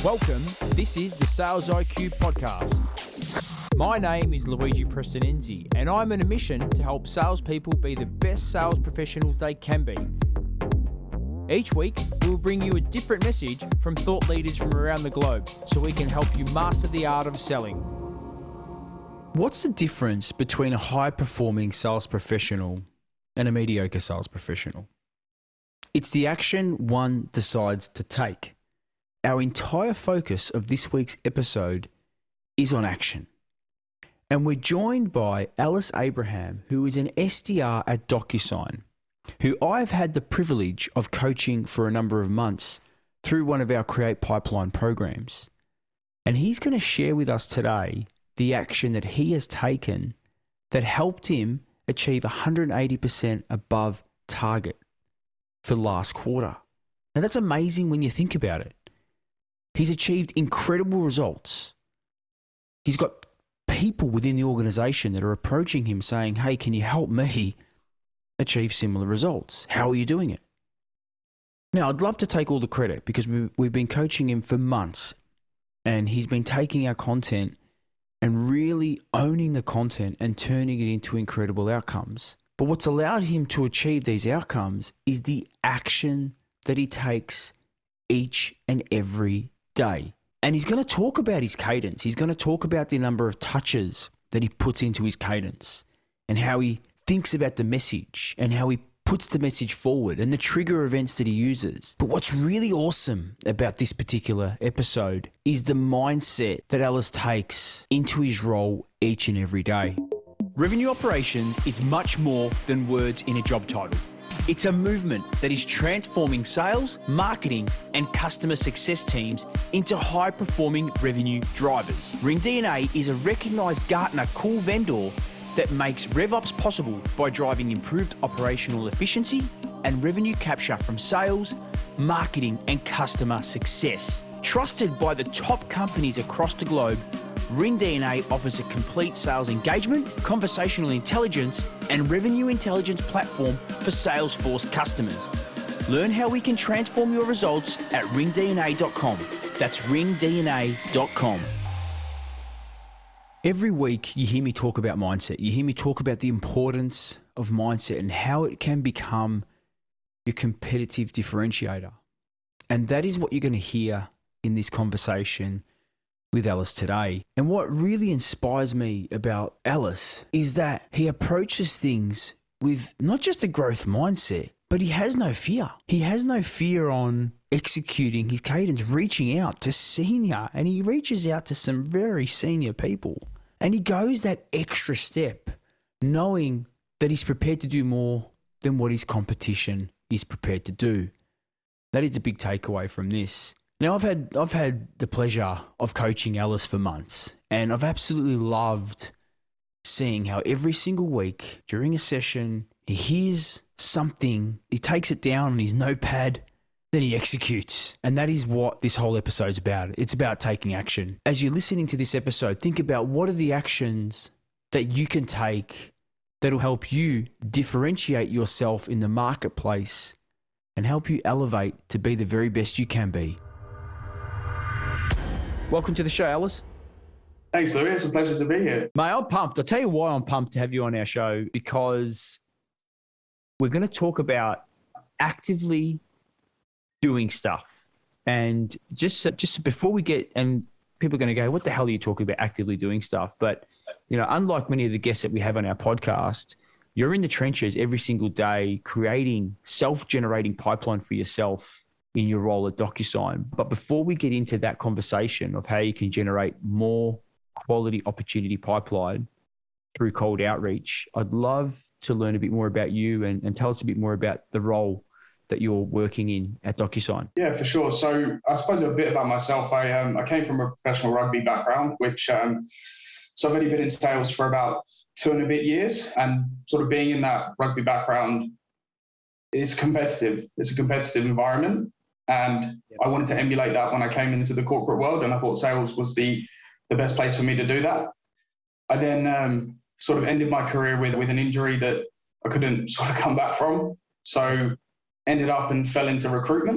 Welcome, this is the Sales IQ Podcast. My name is Luigi Prestinenzi, and I'm on a mission to help salespeople be the best sales professionals they can be. Each week, we'll bring you a different message from thought leaders from around the globe so we can help you master the art of selling. What's the difference between a high-performing sales professional and a mediocre sales professional? It's the action one decides to take. Our entire focus of this week's episode is on action. And we're joined by Alice Abraham, who is an SDR at DocuSign, who I've had the privilege of coaching for a number of months through one of our Create Pipeline programs. And he's going to share with us today the action that he has taken that helped him achieve 180% above target for last quarter. Now that's amazing when you think about it. He's achieved incredible results. He's got people within the organization that are approaching him saying, hey, can you help me achieve similar results? How are you doing it? Now, I'd love to take all the credit because we've been coaching him for months, and he's been taking our content and really owning the content and turning it into incredible outcomes. But what's allowed him to achieve these outcomes is the action that he takes each and every day. And he's going to talk about his cadence. He's going to talk about the number of touches that he puts into his cadence and how he thinks about the message and how he puts the message forward and the trigger events that he uses. But what's really awesome about this particular episode is the mindset that Alice takes into his role each and every day. Revenue operations is much more than words in a job title. It's a movement that is transforming sales, marketing, and customer success teams into high-performing revenue drivers. RingDNA is a recognized Gartner Core vendor that makes RevOps possible by driving improved operational efficiency and revenue capture from sales, marketing, and customer success. Trusted by the top companies across the globe, RingDNA offers a complete sales engagement, conversational intelligence, and revenue intelligence platform for Salesforce customers. Learn how we can transform your results at ringdna.com. That's ringdna.com. Every week you hear me talk about mindset. You hear me talk about the importance of mindset and how it can become your competitive differentiator. And that is what you're going to hear in this conversation with Alice today. And what really inspires me about Alice is that he approaches things with not just a growth mindset, but he has no fear. He has no fear on executing his cadence, reaching out to senior, and he reaches out to some very senior people. And he goes that extra step, knowing that he's prepared to do more than what his competition is prepared to do. That is a big takeaway from this. Now, I've had the pleasure of coaching Alice for months, and I've absolutely loved seeing how every single week during a session, he hears something, he takes it down on his notepad, then he executes. And that is what this whole episode's about. It's about taking action. As you're listening to this episode, think about what are the actions that you can take that'll help you differentiate yourself in the marketplace and help you elevate to be the very best you can be. Welcome to the show, Alice. Thanks, Louis. It's a pleasure to be here. Mate, I'm pumped. I'll tell you why I'm pumped to have you on our show, because we're going to talk about actively doing stuff. And just before we get, and people are going to go, what the hell are you talking about actively doing stuff? But, you know, unlike many of the guests that we have on our podcast, you're in the trenches every single day creating self-generating pipeline for yourself in your role at DocuSign. But before we get into that conversation of how you can generate more quality opportunity pipeline through cold outreach, I'd love to learn a bit more about you and tell us a bit more about the role that you're working in at DocuSign. Yeah, for sure. So I suppose a bit about myself. I came from a professional rugby background, which so I've only been in sales for about 2 and a bit years, and sort of being in that rugby background is competitive. It's a competitive environment. And I wanted to emulate that when I came into the corporate world, and I thought sales was the best place for me to do that. I then sort of ended my career with an injury that I couldn't sort of come back from. So ended up and fell into recruitment.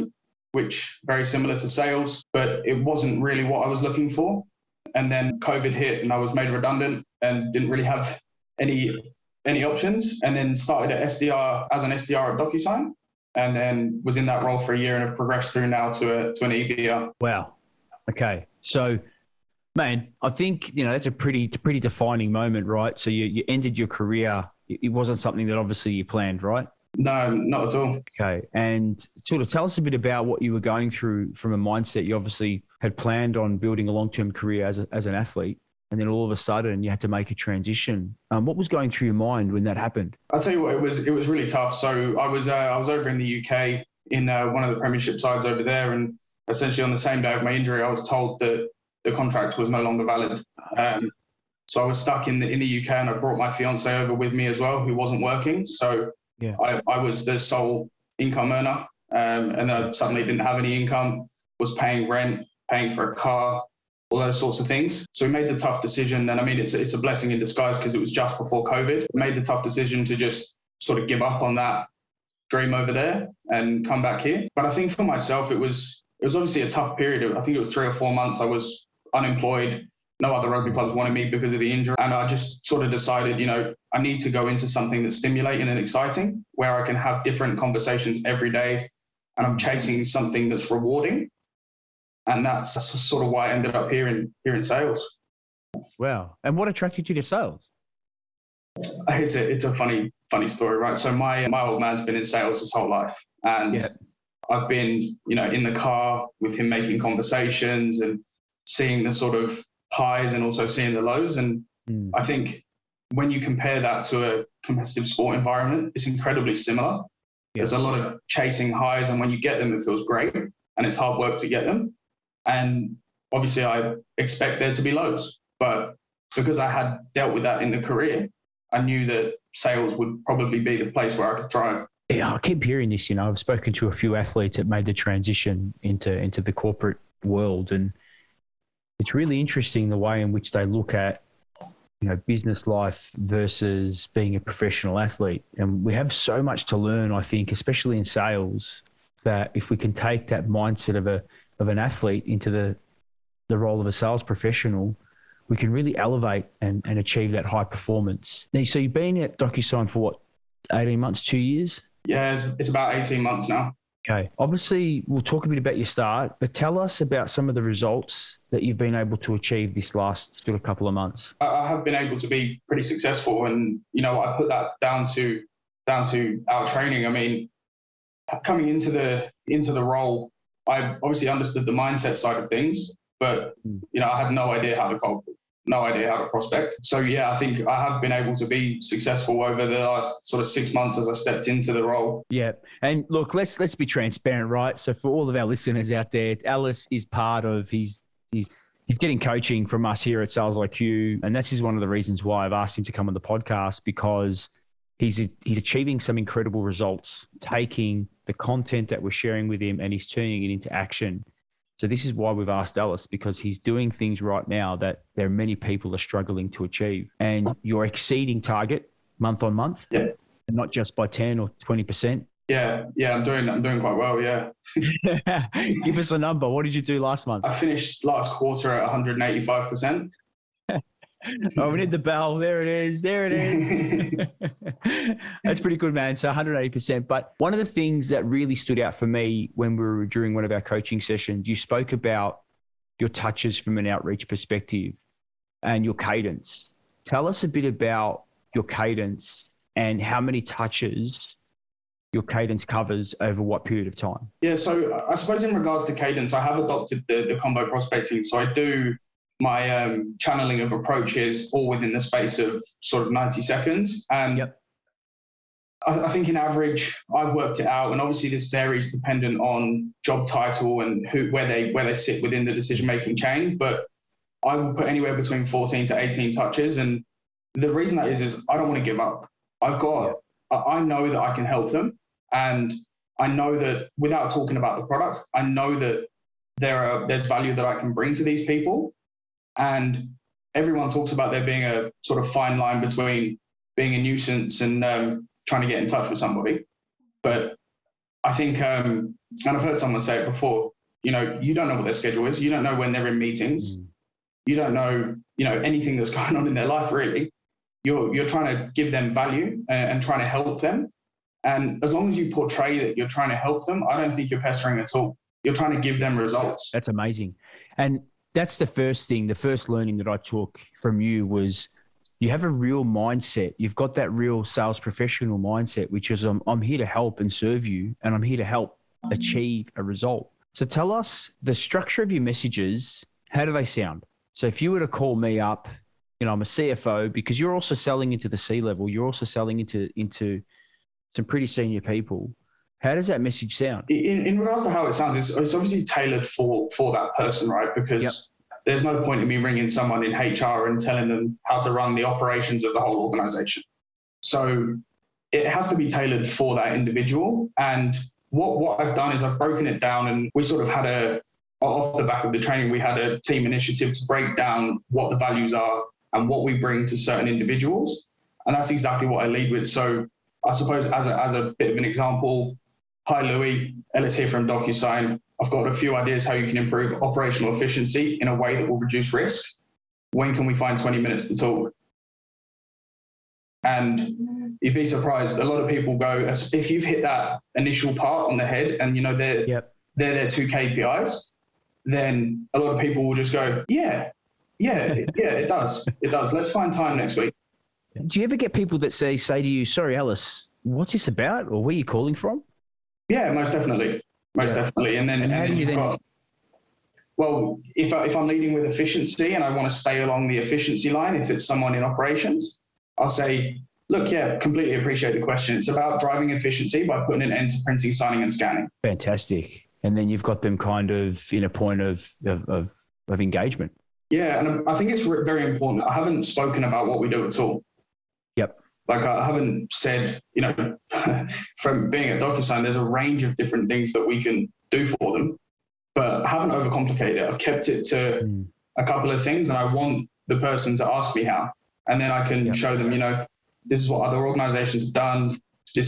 which very similar to sales, but it wasn't really what I was looking for. And then COVID hit and I was made redundant and didn't really have any options, and then started at SDR as an SDR at DocuSign, and then was in that role for a year and have progressed through now to an EBR. Wow. Okay. So, man, I think, that's a pretty defining moment, right? So you ended your career. It wasn't something that obviously you planned, right? No, not at all. Okay. And sort of tell us a bit about what you were going through from a mindset. You obviously had planned on building a long-term career as an athlete, and then all of a sudden you had to make a transition. What was going through your mind when that happened? I'll tell you what, it was really tough. So I was over in the UK in one of the Premiership sides over there, and essentially on the same day of my injury, I was told that the contract was no longer valid. So I was stuck in the UK, and I brought my fiance over with me as well, who wasn't working. So yeah. I was the sole income earner, and I suddenly didn't have any income, was paying rent, paying for a car, all those sorts of things. So we made the tough decision, and I mean, it's a blessing in disguise because it was just before COVID. Made the tough decision to just sort of give up on that dream over there and come back here. But I think for myself, it was obviously a tough period. I think it was 3 or 4 months I was unemployed. No other rugby clubs wanted me because of the injury. And I just sort of decided, I need to go into something that's stimulating and exciting, where I can have different conversations every day, and I'm chasing something that's rewarding. And that's sort of why I ended up here in sales. Wow. And what attracted you to sales? It's a funny story, right? So my old man's been in sales his whole life. And I've been, in the car with him, making conversations and seeing the sort of highs and also seeing the lows. And I think when you compare that to a competitive sport environment, it's incredibly similar. There's a lot of chasing highs, and when you get them, it feels great, and it's hard work to get them. And obviously I expect there to be lows, but because I had dealt with that in the career, I knew that sales would probably be the place where I could thrive. Yeah, I keep hearing this, I've spoken to a few athletes that made the transition into the corporate world, and it's really interesting the way in which they look at, business life versus being a professional athlete. And we have so much to learn, I think, especially in sales, that if we can take that mindset of an athlete into the role of a sales professional, we can really elevate and achieve that high performance. Now, so you've been at DocuSign for what, 18 months, 2 years? Yeah, it's about 18 months now. Okay. Obviously, we'll talk a bit about your start, but tell us about some of the results that you've been able to achieve this last sort of couple of months. I have been able to be pretty successful, and I put that down to our training. I mean, coming into the role, I obviously understood the mindset side of things, but I had no idea how to cold call, no idea how to prospect. So yeah, I think I have been able to be successful over the last sort of 6 months as I stepped into the role. Yeah. And look, let's be transparent, right? So for all of our listeners out there, Ellis is part of he's getting coaching from us here at Sales IQ. And that's one of the reasons why I've asked him to come on the podcast, because he's achieving some incredible results, taking the content that we're sharing with him and he's turning it into action. So this is why we've asked Ellis, because he's doing things right now that there are many people are struggling to achieve. And you're exceeding target month on month, and not just by 10 or 20%. Yeah, I'm doing quite well, yeah. Give us a number. What did you do last month? I finished last quarter at 185%. Oh, we need the bell. There it is. That's pretty good, man. So 180%. But one of the things that really stood out for me when we were during one of our coaching sessions, you spoke about your touches from an outreach perspective and your cadence. Tell us a bit about your cadence and how many touches your cadence covers over what period of time. Yeah, so I suppose in regards to cadence, I have adopted the combo prospecting. So I do my channeling of approaches all within the space of sort of 90 seconds. And I think in average, I've worked it out, and obviously this varies dependent on job title and where they sit within the decision-making chain, but I will put anywhere between 14 to 18 touches. And the reason that is I don't want to give up. I know that I can help them, and I know that without talking about the product, I know that there's value that I can bring to these people. And everyone talks about there being a sort of fine line between being a nuisance and trying to get in touch with somebody. But I think, and I've heard someone say it before, you know, you don't know what their schedule is. You don't know when they're in meetings. You don't know, you know, anything that's going on in their life, really. You're trying to give them value and trying to help them. And as long as you portray that you're trying to help them, I don't think you're pestering at all. You're trying to give them results. That's amazing. And that's the first thing, the first learning that I took from you was you have a real mindset. You've got that real sales professional mindset, which is I'm here to help and serve you, and I'm here to help achieve a result. So tell us the structure of your messages. How do they sound? So if you were to call me up, you know, I'm a CFO, because you're also selling into the C-level. You're also selling into some pretty senior people. How does that message sound? In regards to how it sounds, it's obviously tailored for that person, right? Because there's no point in me ringing someone in HR and telling them how to run the operations of the whole organization. So it has to be tailored for that individual. And what I've done is I've broken it down, and we sort of had off the back of the training, we had a team initiative to break down what the values are and what we bring to certain individuals. And that's exactly what I lead with. So I suppose as a bit of an example, hi, Louis, Ellis here from DocuSign. I've got a few ideas how you can improve operational efficiency in a way that will reduce risk. When can we find 20 minutes to talk? And you'd be surprised. A lot of people go, if you've hit that initial part on the head and, you know, they're their two KPIs, then a lot of people will just go, yeah, it does. It does. Let's find time next week. Do you ever get people that say to you, sorry, Ellis, what's this about? Or where are you calling from? Yeah, most definitely. Definitely. And how do you then? Well, if I'm leading with efficiency and I want to stay along the efficiency line, if it's someone in operations, I'll say, look, completely appreciate the question. It's about driving efficiency by putting an end to printing, signing, and scanning. Fantastic. And then you've got them kind of in a point of engagement. Yeah, and I think it's very important. I haven't spoken about what we do at all. Yep. Like I haven't said, you know, from being at DocuSign, there's a range of different things that we can do for them, but I haven't overcomplicated it. I've kept it to a couple of things, and I want the person to ask me how, and then I can show them, you know, this is what other organizations have done.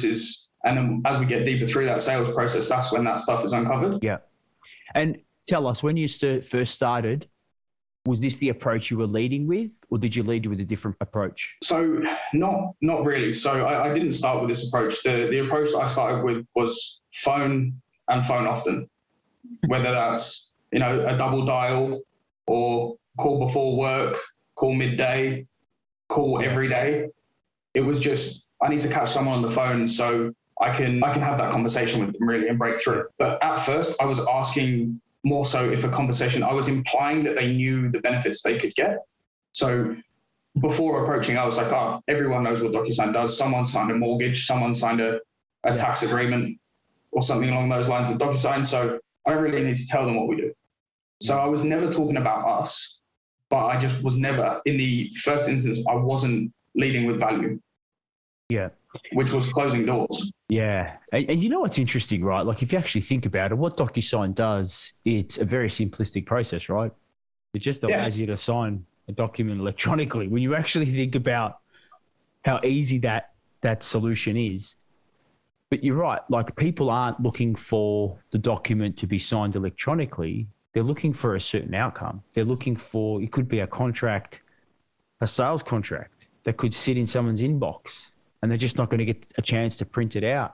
And then as we get deeper through that sales process, that's when that stuff is uncovered. Yeah. And tell us, when you first started, was this the approach you were leading with, or did you lead with a different approach? So not really. So I didn't start with this approach. The approach that I started with was phone and phone often, whether that's, you know, a double dial or call before work, call midday, call every day. It was just, I need to catch someone on the phone so I can have that conversation with them really and break through. But at first I was asking more so if a conversation, I was implying that they knew the benefits they could get. So before approaching, I was like, everyone knows what DocuSign does. Someone signed a mortgage, someone signed a tax agreement or something along those lines with DocuSign. So I don't really need to tell them what we do. So I was never talking about us, but I just was never, in the first instance, I wasn't leading with value. Yeah. Which was closing doors. Yeah. And you know what's interesting, right? Like if you actually think about it, what DocuSign does, it's a very simplistic process, right? It just allows you to sign a document electronically. When you actually think about how easy that solution is. But you're right, like people aren't looking for the document to be signed electronically. They're looking for a certain outcome. They're looking for, it could be a contract, a sales contract that could sit in someone's inbox, and they're just not going to get a chance to print it out.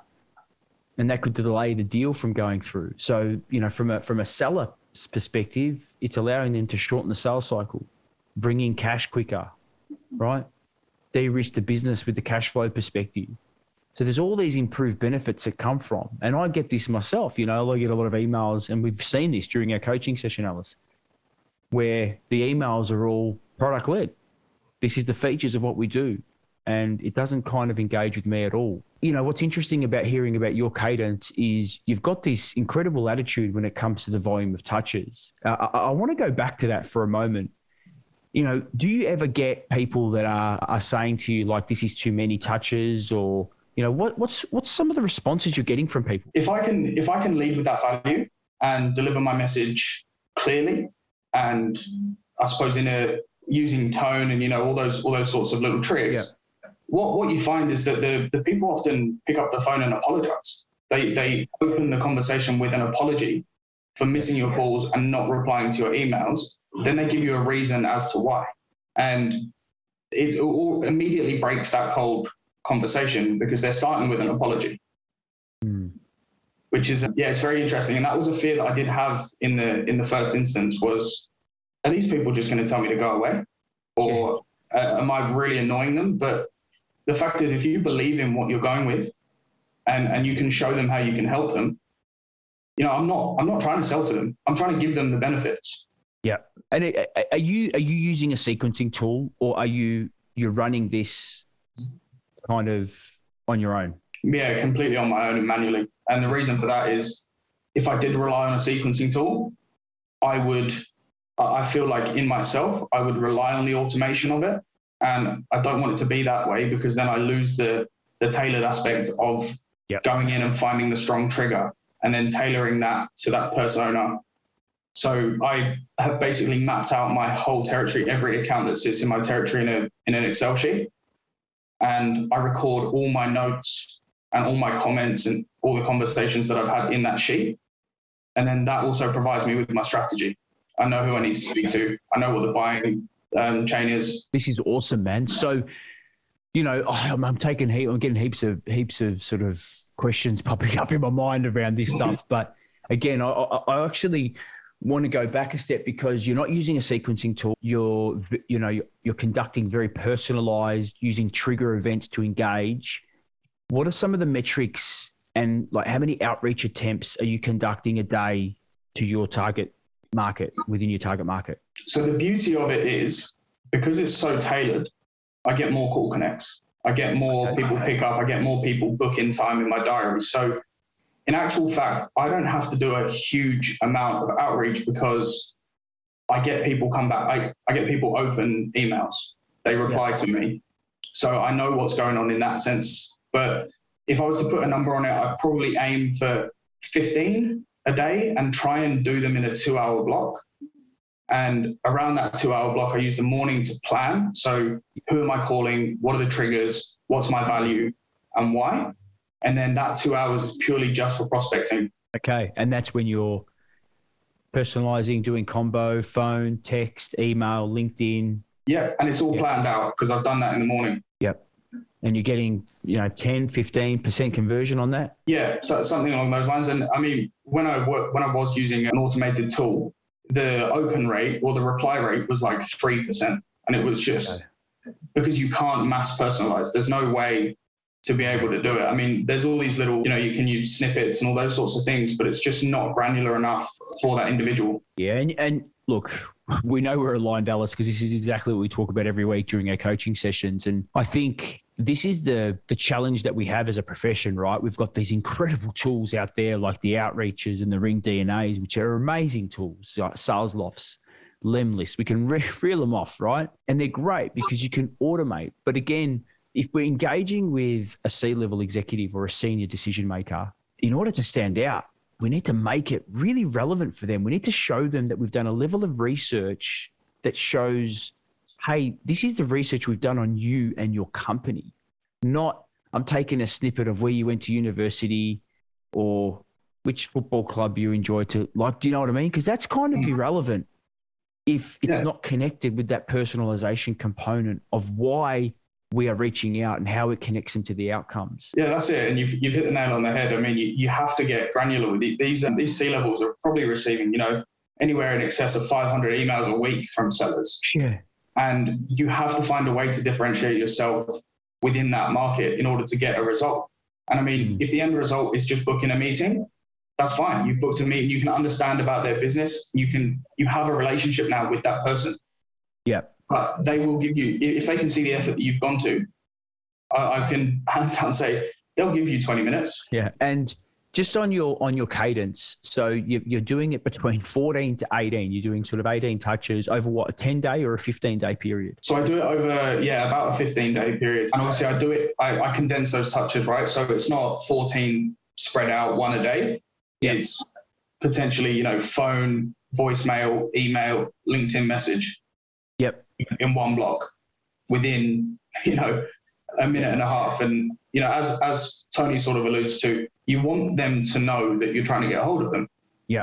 And that could delay the deal from going through. So, you know, from a seller's perspective, it's allowing them to shorten the sales cycle, bring in cash quicker, right? De-risk the business with the cash flow perspective. So there's all these improved benefits that come from. And I get this myself, you know, I get a lot of emails, and we've seen this during our coaching session, Alice, where the emails are all product-led. This is the features of what we do. And it doesn't kind of engage with me at all. You know, what's interesting about hearing about your cadence is you've got this incredible attitude when it comes to the volume of touches. I want to go back to that for a moment. You know, do you ever get people that are saying to you, like, this is too many touches, or, you know, what's some of the responses you're getting from people? If I can lead with that value and deliver my message clearly, and I suppose using tone and, you know, all those sorts of little tricks, what you find is that the people often pick up the phone and apologize. They open the conversation with an apology for missing your calls and not replying to your emails. Then they give you a reason as to why. And it all immediately breaks that cold conversation because they're starting with an apology. Which is, it's very interesting. And that was a fear that I did have in the first instance was, are these people just going to tell me to go away? Or am I really annoying them? But the fact is, if you believe in what you're going with and you can show them how you can help them, I'm not trying to sell to them. I'm trying to give them the benefits. Yeah. And are you using a sequencing tool, or are you're running this kind of on your own? Yeah, completely on my own and manually. And the reason for that is if I did rely on a sequencing tool, I feel like in myself, I would rely on the automation of it. And I don't want it to be that way because then I lose the tailored aspect of going in and finding the strong trigger and then tailoring that to that persona. So I have basically mapped out my whole territory, every account that sits in my territory in an Excel sheet. And I record all my notes and all my comments and all the conversations that I've had in that sheet. And then that also provides me with my strategy. I know who I need to speak to. I know what the buying chain is. This is awesome, man. So, I'm getting heaps of sort of questions popping up in my mind around this stuff. But again, I actually want to go back a step because you're not using a sequencing tool. You're conducting very personalized, using trigger events to engage. What are some of the metrics and like how many outreach attempts are you conducting a day to your target market, within your target market? So the beauty of it is because it's so tailored, I get more call connects. I get more people pick up. I get more people book in time in my diary. So in actual fact, I don't have to do a huge amount of outreach because I get people come back. I get people open emails. They reply to me. So I know what's going on in that sense. But if I was to put a number on it, I'd probably aim for 15 a day and try and do them in a 2-hour block. And around that 2-hour block, I use the morning to plan. So who am I calling? What are the triggers? What's my value and why? And then that 2 hours is purely just for prospecting. Okay. And that's when you're personalizing, doing combo, phone, text, email, LinkedIn. Yeah. And it's all planned out because I've done that in the morning. Yep. And you're getting, 10, 15% conversion on that? Yeah. So something along those lines. And I mean, when I was using an automated tool, the open rate or the reply rate was like 3%. And it was just because you can't mass personalize. There's no way to be able to do it. I mean, there's all these little, you can use snippets and all those sorts of things, but it's just not granular enough for that individual. Yeah. And look, we know we're aligned, Dallas, because this is exactly what we talk about every week during our coaching sessions. And I think this is the challenge that we have as a profession, right? We've got these incredible tools out there like the Outreaches and the Ring DNAs, which are amazing tools, like SalesLofts, Lemlist. We can reel them off, right? And they're great because you can automate. But again, if we're engaging with a C-level executive or a senior decision maker, in order to stand out, we need to make it really relevant for them. We need to show them that we've done a level of research that shows, hey, this is the research we've done on you and your company. Not, I'm taking a snippet of where you went to university or which football club you enjoy to like. Do you know what I mean? Because that's kind of irrelevant if it's not connected with that personalization component of why we are reaching out and how it connects them to the outcomes. Yeah, that's it. And you've hit the nail on the head. I mean, you have to get granular with it. These C-levels are probably receiving, anywhere in excess of 500 emails a week from sellers. Yeah. And you have to find a way to differentiate yourself within that market in order to get a result. And I mean, if the end result is just booking a meeting, that's fine. You've booked a meeting. You can understand about their business. You have a relationship now with that person. Yeah. But they will give you, if they can see the effort that you've gone to, I can hands down say they'll give you 20 minutes. Yeah. And just on your cadence, so you're doing it between 14 to 18. You're doing sort of 18 touches over what, a 10-day or a 15-day period? So I do it over, about a 15-day period. And obviously I do it, I condense those touches, right? So it's not 14 spread out one a day. Yeah. It's potentially, phone, voicemail, email, LinkedIn message. Yep. In one block within, a minute and a half. And, as Tony sort of alludes to, you want them to know that you're trying to get a hold of them. Yeah.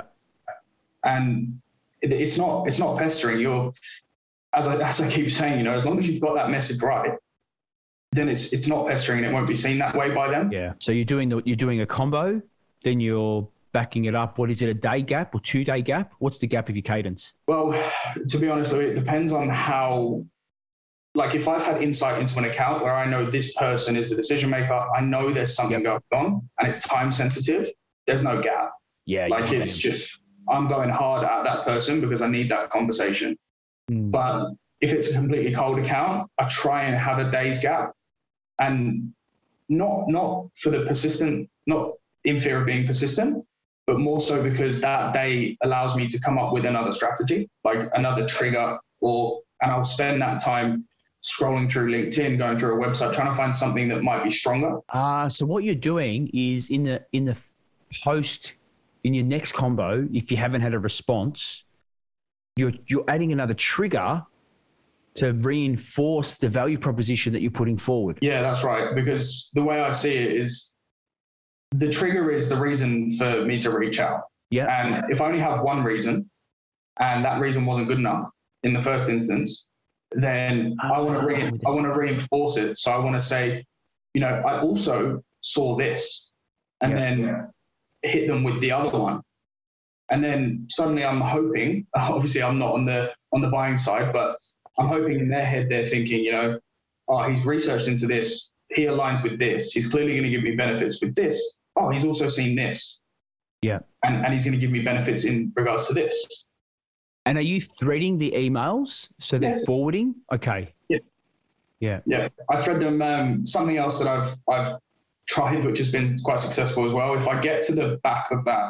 And it's not pestering. You're, as I keep saying, as long as you've got that message right, then it's not pestering and it won't be seen that way by them. Yeah. So you're doing a combo, then you're backing it up. What is it, a day gap or 2 day gap? What's the gap of your cadence? Well, to be honest, it depends on how, like if I've had insight into an account where I know this person is the decision maker, I know there's something going on and it's time sensitive, there's no gap. Yeah. Like it's just, I'm going hard at that person because I need that conversation. But if it's a completely cold account, I try and have a day's gap, and not for the persistent, not in fear of being persistent, but more so because that day allows me to come up with another strategy, like another trigger, and I'll spend that time scrolling through LinkedIn, going through a website, trying to find something that might be stronger. So what you're doing is in the post, in your next combo, if you haven't had a response, you're adding another trigger to reinforce the value proposition that you're putting forward. Yeah, that's right. Because the way I see it is the trigger is the reason for me to reach out. Yeah. And if I only have one reason and that reason wasn't good enough in the first instance, then I want to reinforce it. So I want to say, I also saw this, and then hit them with the other one. And then suddenly I'm hoping, obviously I'm not on the buying side, but I'm hoping in their head they're thinking, he's researched into this, he aligns with this, he's clearly going to give me benefits with this. Oh, he's also seen this. Yeah. And he's going to give me benefits in regards to this. And are you threading the emails so they're forwarding? Okay. Yeah. I thread them. Something else that I've tried, which has been quite successful as well. If I get to the back of that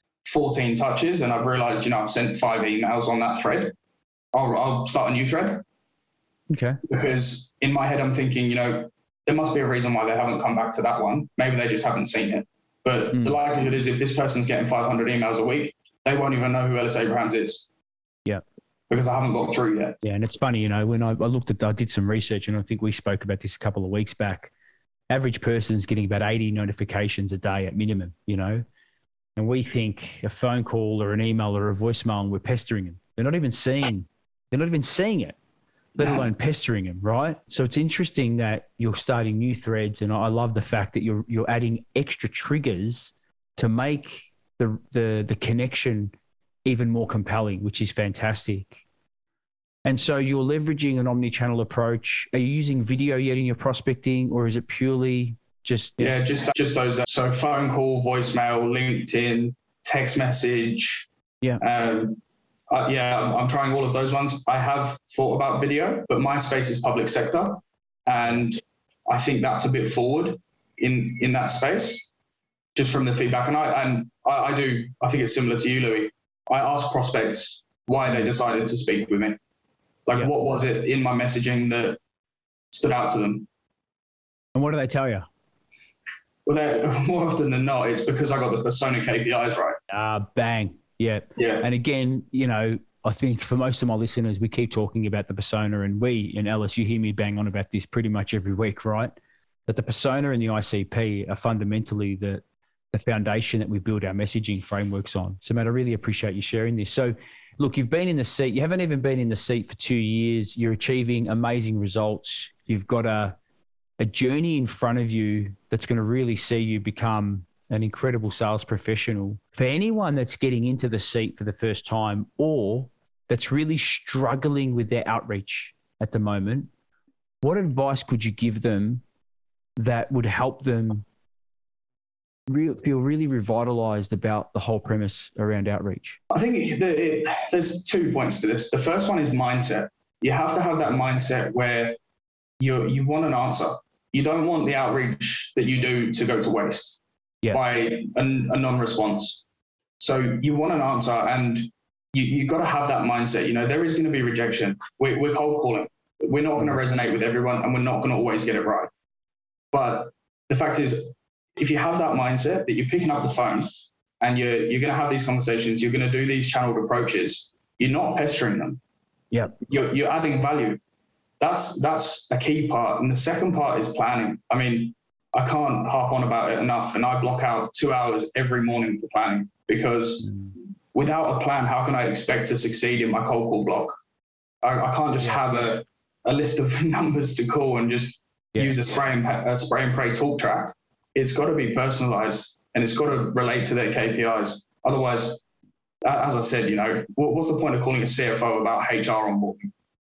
14 touches and I've realized, I've sent 5 emails on that thread, I'll start a new thread. Okay. Because in my head, I'm thinking, there must be a reason why they haven't come back to that one. Maybe they just haven't seen it. But the likelihood is if this person's getting 500 emails a week, they won't even know who Ellis Abrahams is. Yeah. Because I haven't got through yet. Yeah. And it's funny, when I did some research, and I think we spoke about this a couple of weeks back. Average person's getting about 80 notifications a day at minimum, and we think a phone call or an email or a voicemail, and we're pestering them. They're not even seeing it, let alone pestering them, right? So it's interesting that you're starting new threads, and I love the fact that you're adding extra triggers to make the connection even more compelling, which is fantastic. And so you're leveraging an omni-channel approach. Are you using video yet in your prospecting, or is it purely just... Yeah, just those. So phone call, voicemail, LinkedIn, text message. Yeah. I'm trying all of those ones. I have thought about video, but my space is public sector. And I think that's a bit forward in that space, just from the feedback. And I think it's similar to you, Louis. I ask prospects why they decided to speak with me. Like, what was it in my messaging that stood out to them? And what do they tell you? Well, more often than not, it's because I got the persona KPIs right. Bang. Yeah. Yeah. And again, I think for most of my listeners, we keep talking about the persona, and Ellis, you hear me bang on about this pretty much every week, right? That the persona and the ICP are fundamentally the foundation that we build our messaging frameworks on. So, Matt, I really appreciate you sharing this. So, look, you've been in the seat. You haven't even been in the seat for 2 years. You're achieving amazing results. You've got a journey in front of you that's going to really see you become an incredible sales professional. For anyone that's getting into the seat for the first time, or that's really struggling with their outreach at the moment, what advice could you give them that would help them feel really revitalized about the whole premise around outreach? I think there's 2 points to this. The first one is mindset. You have to have that mindset where you want an answer. You don't want the outreach that you do to go to waste by a non-response. So you want an answer, and you've got to have that mindset. There is going to be rejection. We're cold calling. We're not going to resonate with everyone, and we're not going to always get it right. But the fact is, if you have that mindset that you're picking up the phone and you're going to have these conversations, you're going to do these channeled approaches, you're not pestering them. Yeah. You're adding value. That's a key part. And the second part is planning. I mean, I can't harp on about it enough. And I block out 2 hours every morning for planning, because without a plan, how can I expect to succeed in my cold call block? I can't just have a list of numbers to call and just use a spray and pray talk track. It's got to be personalized, and it's got to relate to their KPIs. Otherwise, as I said, what's the point of calling a CFO about HR onboarding?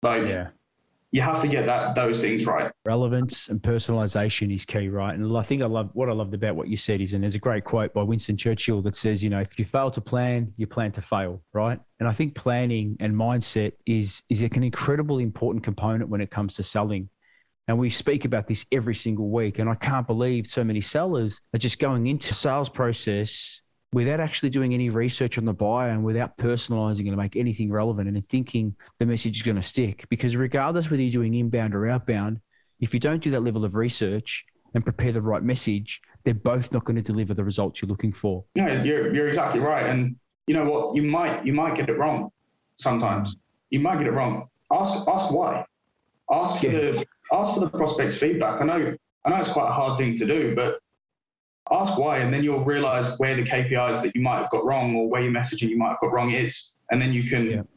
You have to get those things right. Relevance and personalization is key, right? And I think what I loved about what you said is, and there's a great quote by Winston Churchill that says, if you fail to plan, you plan to fail, right? And I think planning and mindset is an incredibly important component when it comes to selling. And we speak about this every single week. And I can't believe so many sellers are just going into sales process without actually doing any research on the buyer and without personalizing it to make anything relevant and thinking the message is going to stick. Because regardless whether you're doing inbound or outbound, if you don't do that level of research and prepare the right message, they're both not going to deliver the results you're looking for. Yeah, you're exactly right. And you know what? You might get it wrong sometimes. You might get it wrong. Ask why. Ask for the prospect's feedback. I know it's quite a hard thing to do, but ask why, and then you'll realize where the KPIs that you might have got wrong or where your messaging you might have got wrong is, and then you can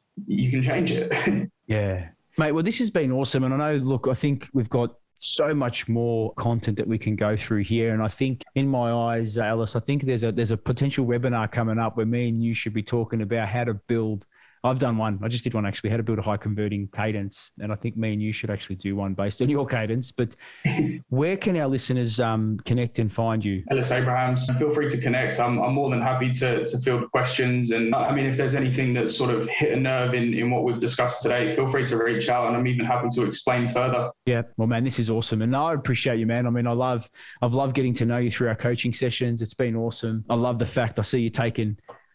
change it. Yeah, mate. Well, this has been awesome, and I think we've got so much more content that we can go through here, and I think in my eyes, Alice, I think there's a potential webinar coming up where me and you should be talking about how to build. I've done one. I just did one actually, how to build a high converting cadence. And I think me and you should actually do one based on your cadence. But where can our listeners connect and find you? Ellis Abrahams, feel free to connect. I'm more than happy to field questions. And I mean, if there's anything that's sort of hit a nerve in what we've discussed today, feel free to reach out, and I'm even happy to explain further. Yeah, well, man, this is awesome. And I appreciate you, man. I mean, I've loved getting to know you through our coaching sessions. It's been awesome. I love the fact I see you taking,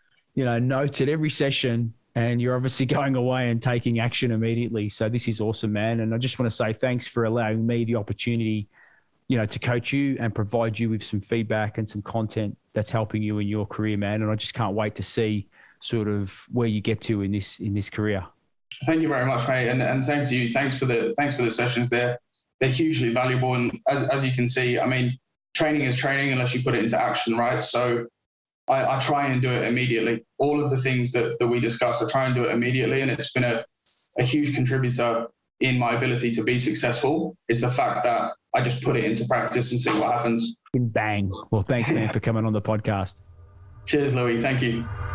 notes at every session. And you're obviously going away and taking action immediately. So this is awesome, man. And I just want to say thanks for allowing me the opportunity, to coach you and provide you with some feedback and some content that's helping you in your career, man. And I just can't wait to see sort of where you get to in this career. Thank you very much, mate. And same to you. Thanks for the sessions there. They're hugely valuable. And as you can see, I mean, training is training unless you put it into action, right? So I try and do it immediately. All of the things that we discussed, I try and do it immediately. And it's been a huge contributor in my ability to be successful, is the fact that I just put it into practice and see what happens. Bang. Well, thanks, man, for coming on the podcast. Cheers, Louis. Thank you.